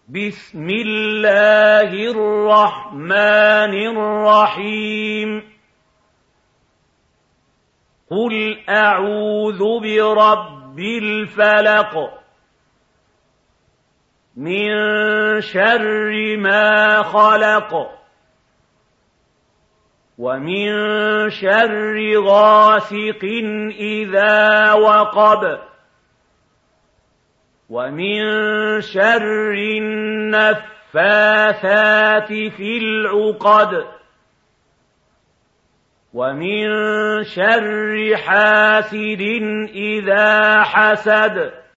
بسم الله الرحمن الرحيم قل أعوذ برب الفلق من شر ما خلق ومن شر غاسق إذا وقب ومن شر النفاثات في العقد ومن شر حاسد إذا حسد